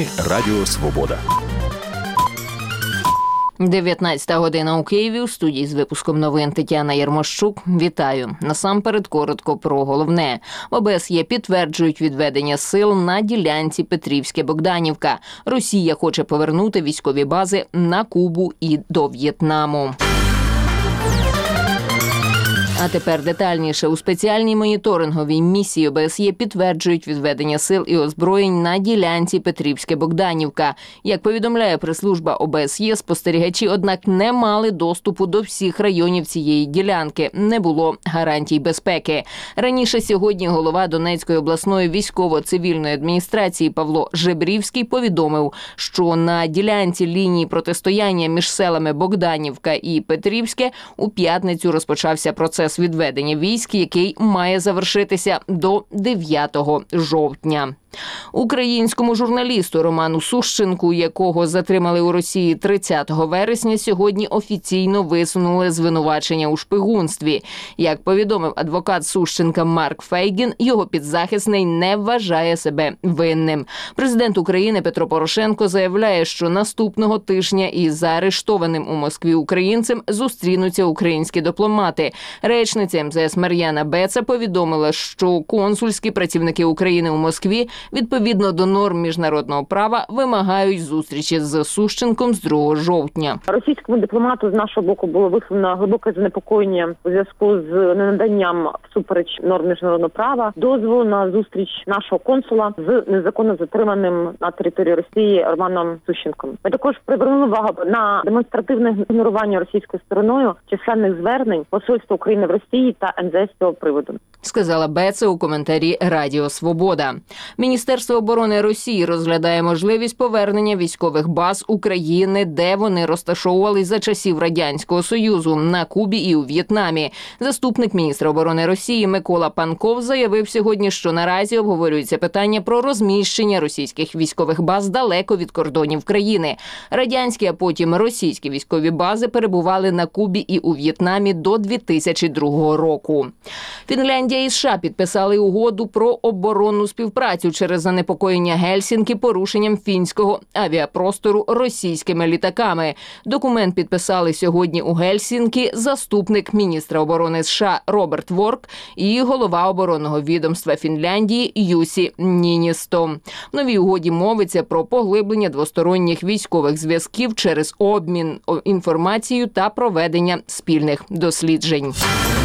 Новини Радіо Свобода. 19 година у Києві. У студії з випуском новин Тетяна Ярмощук. Вітаю. Насамперед коротко про головне. В ОБСЄ підтверджують відведення сил на ділянці Петрівське-Богданівка. Росія хоче повернути військові бази на Кубу і до В'єтнаму. А тепер детальніше. У спеціальній моніторинговій місії ОБСЄ підтверджують відведення сил і озброєнь на ділянці Петрівське-Богданівка. Як повідомляє прес-служба ОБСЄ, спостерігачі, однак, не мали доступу до всіх районів цієї ділянки. Не було гарантій безпеки. Раніше сьогодні голова Донецької обласної військово-цивільної адміністрації Павло Жебрівський повідомив, що на ділянці лінії протистояння між селами Богданівка і Петрівське у п'ятницю розпочався процес відведення військ, який має завершитися до 9 жовтня. Українському журналісту Роману Сущенку, якого затримали у Росії 30 вересня, сьогодні офіційно висунули звинувачення у шпигунстві. Як повідомив адвокат Сущенка Марк Фейгін, його підзахисний не вважає себе винним. Президент України Петро Порошенко заявляє, що наступного тижня із заарештованим у Москві українцем зустрінуться українські дипломати. Речниця МЗС Мар'яна Беца повідомила, що консульські працівники України у Москві відповідно до норм міжнародного права вимагають зустрічі з Сущенком з 2 жовтня. Російському дипломату з нашого боку було висловлено глибоке занепокоєння у зв'язку з ненаданням всупереч норм міжнародного права дозволу на зустріч нашого консула з незаконно затриманим на території Росії Романом Сущенком. Ми також привернули увагу на демонстративне ігнорування російською стороною численних звернень посольства України в Росії та МЗС з цього приводу, сказала Беца у коментарі Радіо Свобода. Міністерство оборони Росії розглядає можливість повернення військових баз України, де вони розташовувались за часів Радянського Союзу, на Кубі і у В'єтнамі. Заступник міністра оборони Росії Микола Панков заявив сьогодні, що наразі обговорюється питання про розміщення російських військових баз далеко від кордонів країни. Радянські, а потім російські військові бази перебували на Кубі і у В'єтнамі до 2002 року. Фінляндія і США підписали угоду про оборонну співпрацю через занепокоєння Гельсінкі порушенням фінського авіапростору російськими літаками. Документ підписали сьогодні у Гельсінкі заступник міністра оборони США Роберт Ворк і голова оборонного відомства Фінляндії Юсі Ніністо. В новій угоді мовиться про поглиблення двосторонніх військових зв'язків через обмін інформацією та проведення спільних досліджень.